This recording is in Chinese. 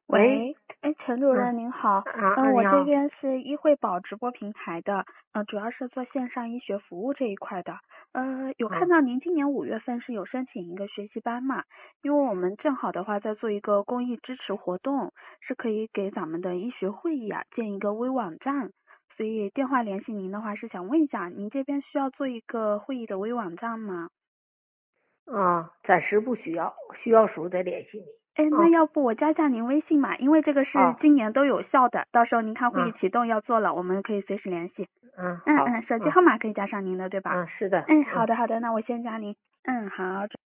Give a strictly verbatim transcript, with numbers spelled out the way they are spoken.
喂， 喂，哎，陈主嗯任您好， 啊啊， 嗯，我你好。 这边是医惠宝直播平台的，呃，主要是做线上医学服务这一块的，呃，有看嗯到您今年五月份是有申请一个学习班嘛？因为我们正好的话在做一个公益支持活动，是可以给咱们的医学会议啊建一个微网站，所以电话联系您的话是想问一下，您这边需要做一个会议的微网站吗？ 啊，暂时不需要，需要时候再联系你。 哎，那啊， 要不我加下您微信嘛？因为这个是好。 今年都有效的，到时候您看会议啊启动要做了，我们可以随时联系。 嗯，好。 嗯嗯，手机嗯号码可以加上您的，对吧？ 嗯，是的。 嗯，好嗯。 的好的，那我先加您。嗯，好。